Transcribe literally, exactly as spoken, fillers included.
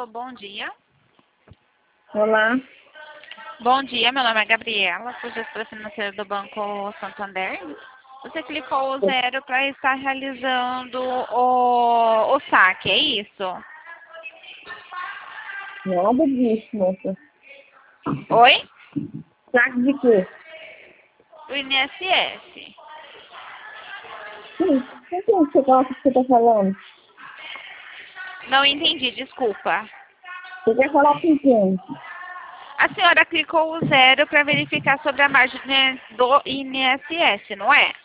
Alô, bom dia. Olá. Bom dia, meu nome é Gabriela, sou gestora financeira do Banco Santander. Você clicou o zero para estar realizando o, o saque, é isso? Nada disso, moça. Oi? Saque de quê? O I N S S. Sim, não sei o que você que você tá falando. Não entendi, desculpa. Você quer falar com quem? A senhora clicou o zero para verificar sobre a margem, né, do I N S S, não é?